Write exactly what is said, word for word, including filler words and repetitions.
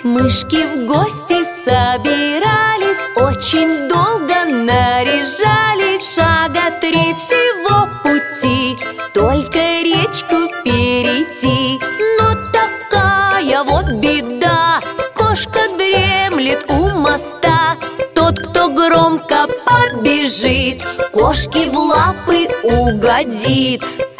Мышки в гости собирались, очень долго наряжались. Шага три всего пути, только речку перейти. Но такая вот беда, кошка дремлет у моста. Тот, кто громко побежит, кошке в лапы угодит.